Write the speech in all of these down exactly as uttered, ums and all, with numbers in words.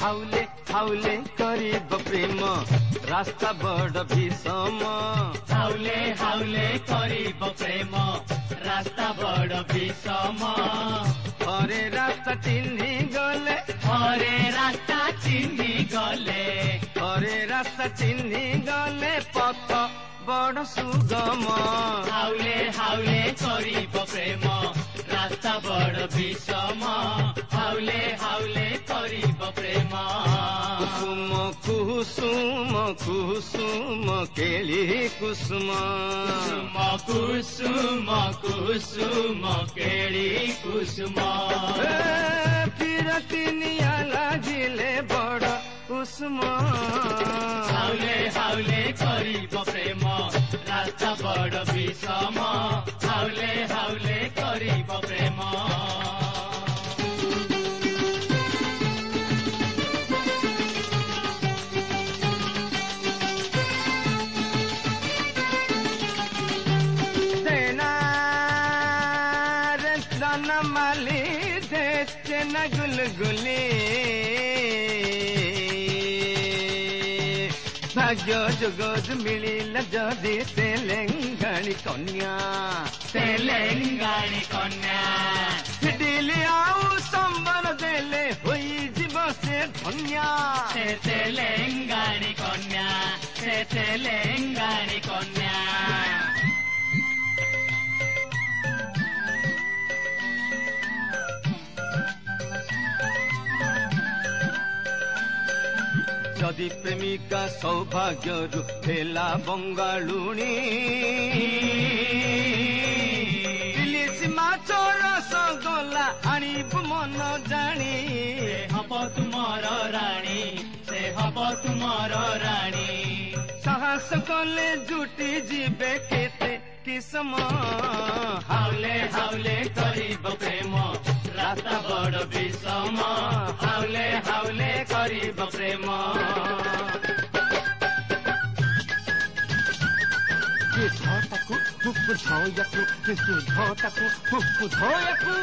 हाउले हाउले करीब प्रेम रास्ता बड़ भीषम हाउले हाउले करीब प्रेम रास्ता बड़ भीषम हरे रास्ता चिन्ही गले हरे रास्ता चिन्ही गले हरे रास्ता चिन्ही गले पथ बड़ सुगम हाउले हाउले करीब प्रेम रास्ता बड़ भीषम हाउले हाउले करीब प्रेम कुसुम कुसुम कुसुम केली कुसुम कुसुम कुसुम केली कुसुम फिरती निया लागिले बड़ कुसुम हाउले हाउले करीब प्रेम रास्ता बड़ भीषम हाउले हाउले करीब प्रेम माली देते न गुलगुली भाग्य जुगज मिलिला जदि तेलेंगाणी कन्या तेलेंगाणी कन्या दिली आउ संबर देले होई जीव से धन्या से तेलेंगाणी कन्या से तेलेंगाणी कन्या जदि प्रेमिका सौभाग्य रुला बंगालुणी इलिसी माछ रसगोला आनिबु मन जानी हब तुमर रानी से हब तुमर रानी साहस कले जुटी जीवे केते किसम हाउले हाउले करीब प्रेम रास्ता बड़ भीषम हाउले हाउले करीब प्रेम झटाकु फुफु झयाकु किसु झटाकु फुफु झयाकु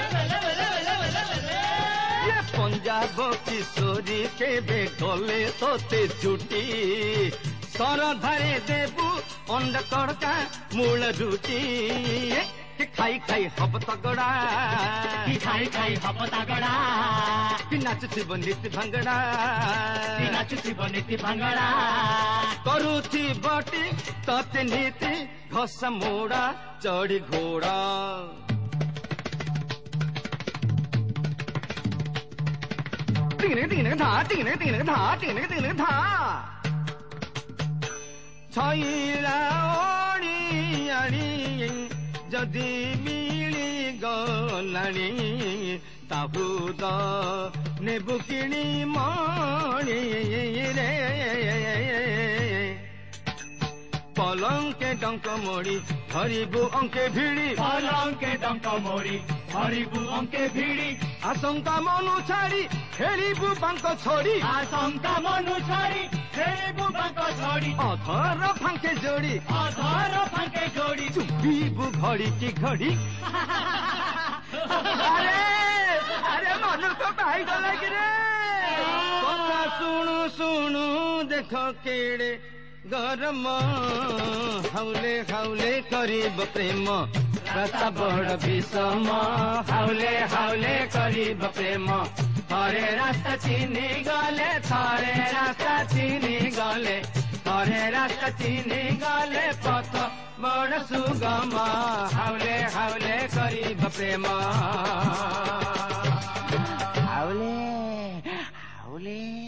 ये पंजाब किशोरी केबे गले तोते जुटी सर धरे देबु अंड तड़का मूल रुटी खाई खाई हब तगड़ा खाई खाई हब तगड़ा नाचुथिब नीति भांगड़ा नाचुथिब नीति भांगड़ा करुथी बटी तते नीति घस मोड़ा चढ़ी घोड़ा तीन तीन धा तीन तीन धा तीन तीन धा छईला ओड़ी आड़ी जदि मिली गलाणी ताहुद नेबु किणी मणि रे पलंके डंक मोड़ी हरिबु अंके भिड़ी पलंके डंक मोड़ी हरिबु अंके भिड़ी आशंका मनु छाड़ी खेलिबु बांक छोड़ी आशंका मनु छाड़ी खेलिबु बांक छोड़ी अधर फांके जोड़ी अधर फांके जोड़ी चुपिबु घड़ी की घड़ी अरे अरे मनु तो भाई गला कि रे कथा सुनु सुनु देख केड़े गरम हाउले हाउले करीब प्रेम रास्ता बड़ भीषम हाउले हाउले करीब प्रेम थरे रास्ता चिनी गले थरे रास्ता चिनी गले थरे रास्ता चिनी गले पथ बड़ सुगम हाउले हाउले करीब प्रेम हाउले हाउले